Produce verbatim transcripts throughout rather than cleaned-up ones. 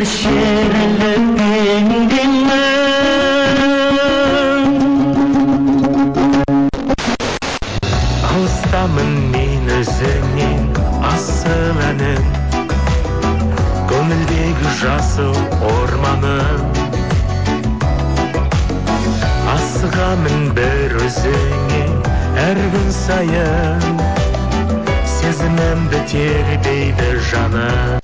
шерлі алыстамын мен өзіңнен асыл әнім көңілдегі жасыл орманым асығамын бір өзіңе әр күн сайын сезімімді тербейді жаным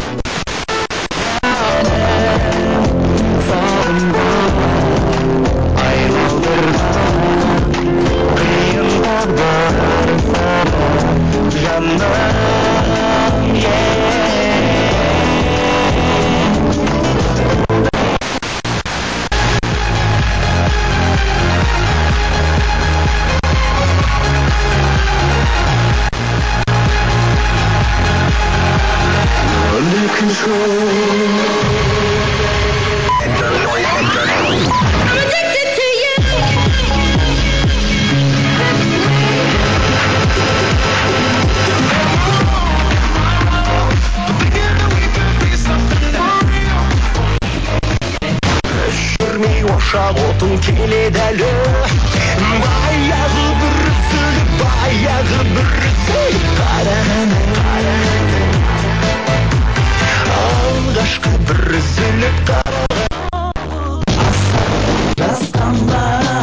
отың келеді әлі баяғы бір үзіліп баяғы бір үзіліп қарағаным алғашқы бір үзіліп қарағаным жастанба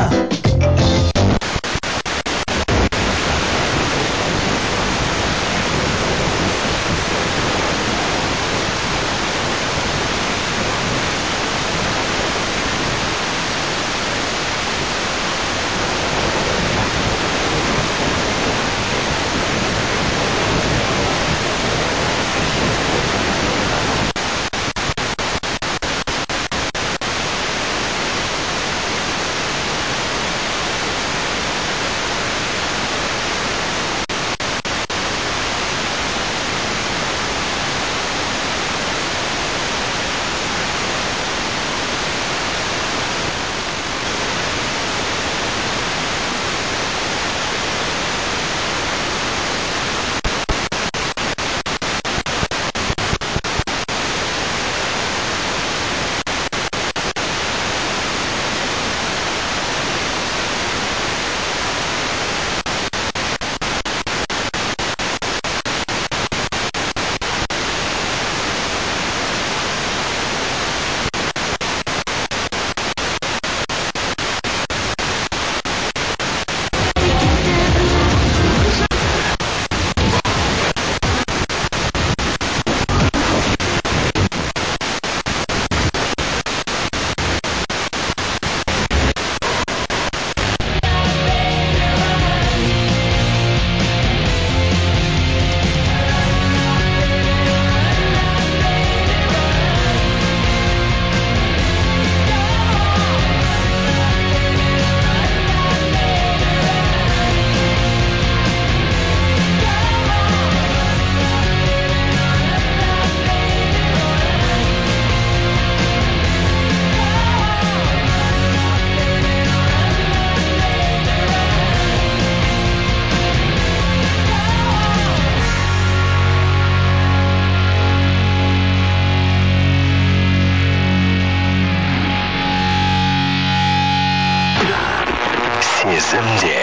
сезімде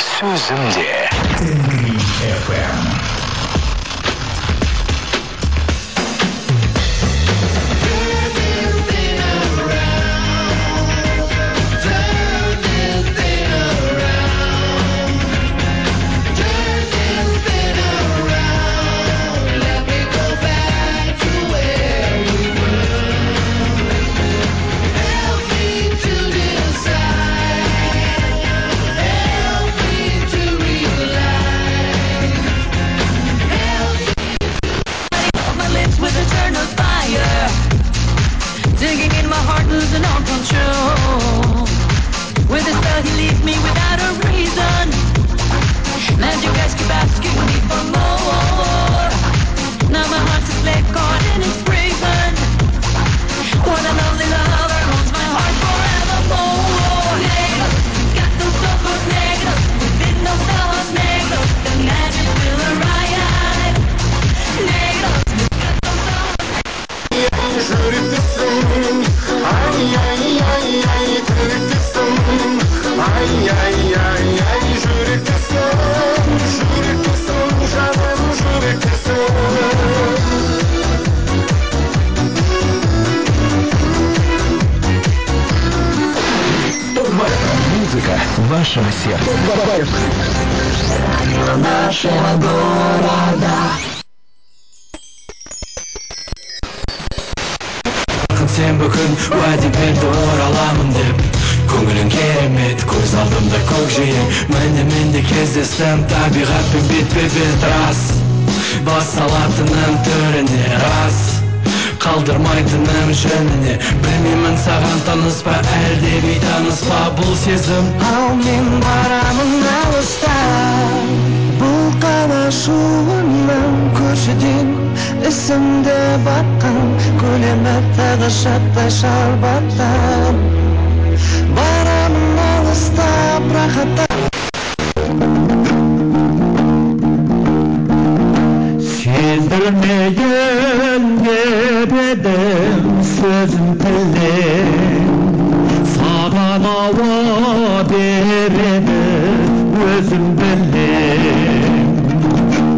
сөзімде эф эм вашего сердца. Радио нашего города. Sen bugün vaadi berdi oralamın deb Көңілің керемет, көз алдымда көкжиек Міне менде кездестім табиғатпен бетпе-бет рас Бас салатыным түріне рас Қалдырмайтыным жөніне Білмеймін саған таныс па, әлде бейтаныс па бұл сезім Ал мен барамын алыста Бұл қана шуынан көршіден Ісімді батқан көлемі тағы шаттай шарбаттан Барамын алыстап рахаттан Сездірмеген едім сөзім тілден Саған ауа береді өзім білем